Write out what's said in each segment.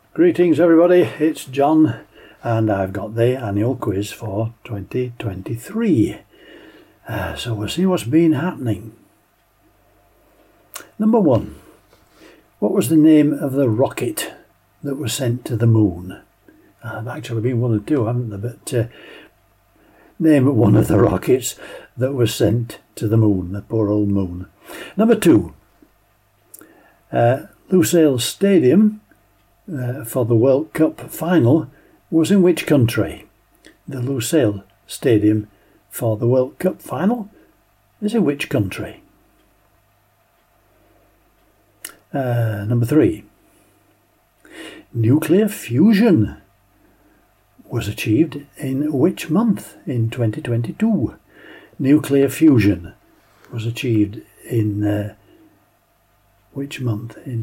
Greetings everybody, it's John and I've got the annual quiz for 2023. So we'll see what's been happening. Number 1. What was the name of the rocket that was sent to the moon? I've actually been one or two, haven't there? But name one of the rockets that was sent to the moon, the poor old moon. Number 2. Lusail Stadium for the World Cup final was in which country? The Lusail Stadium for the World Cup final is in which country? Number 3. Nuclear fusion was achieved in which month in 2022? Nuclear fusion was achieved in which month in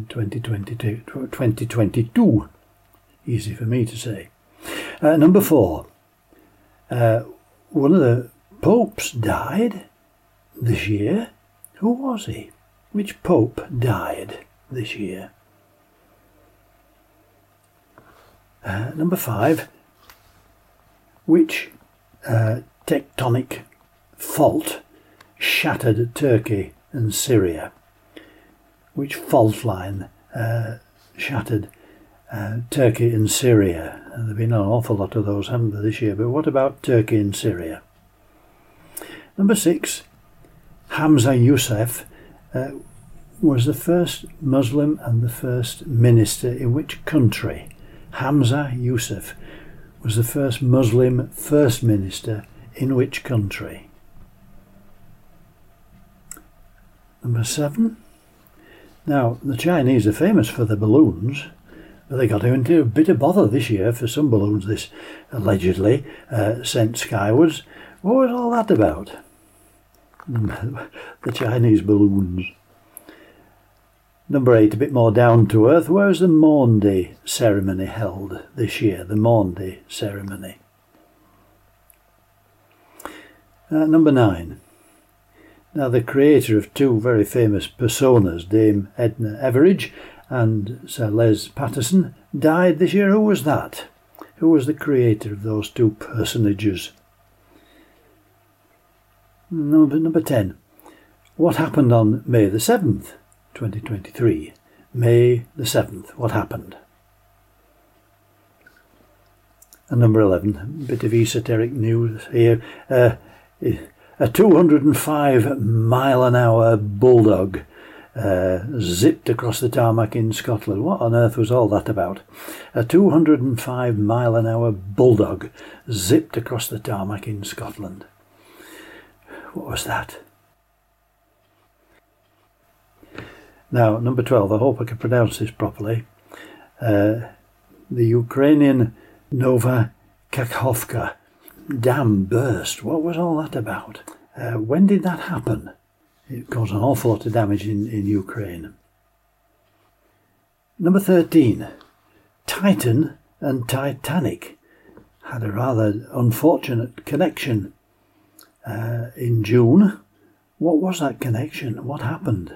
2022? Easy for me to say. Number 4. One of the popes died this year. Who was he? Which pope died this year? Number 5. Which tectonic fault shattered Turkey and Syria? Which fault line shattered Turkey and Syria? There have been an awful lot of those, haven't there, this year? But what about Turkey and Syria? Number 6. Hamza Yusuf was the first Muslim and the first minister in which country? Hamza Yusuf was the first Muslim first minister in which country? Number 7. Now, the Chinese are famous for their balloons, but they got into a bit of bother this year for some balloons this allegedly sent skywards. What was all that about? The Chinese balloons. Number 8, a bit more down to earth. Where was the Maundy ceremony held this year? The Maundy ceremony. Number 9. Now, the creator of two very famous personas, Dame Edna Everage and Sir Les Patterson, died this year. Who was that? Who was the creator of those two personages? Number 10. What happened on May the 7th, 2023? May the 7th. What happened? And number 11. A bit of esoteric news here. A 205-mile-an-hour bulldog zipped across the tarmac in Scotland. What on earth was all that about? A 205-mile-an-hour bulldog zipped across the tarmac in Scotland. What was that? Now, number 12. I hope I can pronounce this properly. The Ukrainian Nova Kakhovka dam burst. What was all that about? When did that happen? It caused an awful lot of damage in Ukraine. Number 13. Titan and Titanic had a rather unfortunate connection in June. What was that connection? What happened?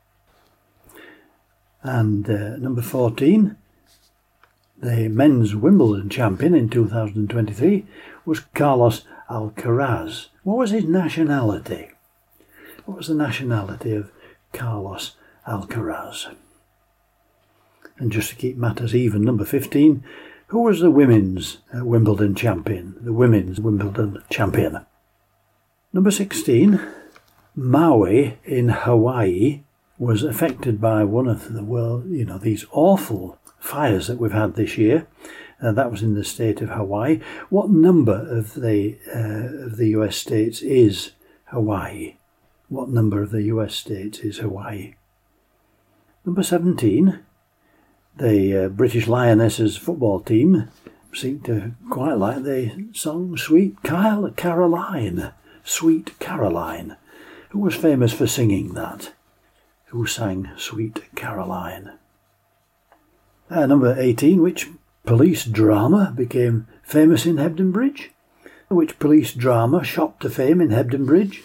And number 14. The men's Wimbledon champion in 2023 was Carlos Alcaraz. What was his nationality? What was the nationality of Carlos Alcaraz? And just to keep matters even, number 15, who was the women's Wimbledon champion? The women's Wimbledon champion. Number 16, Maui in Hawaii was affected by one of the these awful fires that we've had this year. That was in the state of Hawaii. What number of the US states is Hawaii? What number of the US states is Hawaii? Number 17. The British Lionesses football team seemed to quite like the song Sweet Caroline. Sweet Caroline. Who was famous for singing that? Who sang Sweet Caroline? Number 18. Which police drama became famous in Hebden Bridge? Which police drama shot to fame in Hebden Bridge?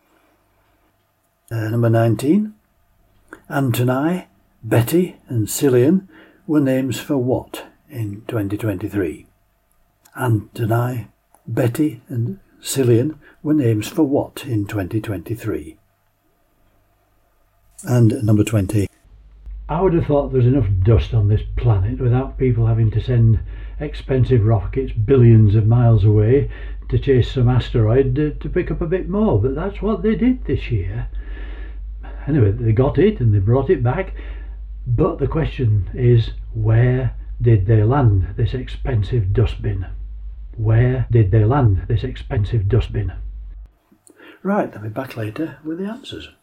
Number 19. Antoni, Betty and Cillian were names for what in 2023? Antonai, Betty and Cillian were names for what in 2023? And number 20. I would have thought there's enough dust on this planet without people having to send expensive rockets billions of miles away to chase some asteroid to pick up a bit more, but that's what they did this year. Anyway, they got it and they brought it back, but the question is, where did they land this expensive dustbin? Where did they land this expensive dustbin? Right, I'll be back later with the answers.